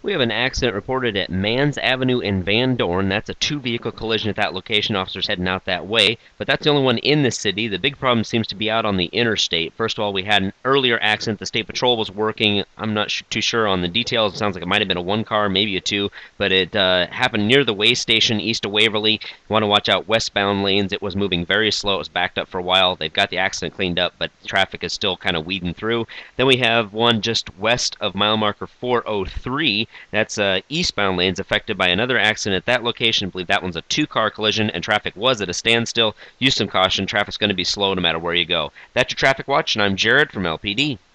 We have an accident reported at Mans Avenue in Van Dorn. That's a two-vehicle collision at that location. Officers heading out that way, but that's the only one in the city. The big problem seems to be out on the interstate. First of all, we had an earlier accident. The state patrol was working. I'm not too sure on the details. It sounds like it might have been a one car, maybe a two, but it happened near the way station east of Waverly. You want to watch out westbound lanes. It was moving very slow. It was backed up for a while. They've got the accident cleaned up, but traffic is still kind of weeding through. Then we have one just west of mile marker 403. That's eastbound lanes affected by another accident at that location. I believe that one's a two-car collision, and traffic was at a standstill. Use some caution. Traffic's going to be slow no matter where you go. That's your traffic watch, and I'm Jared from LPD.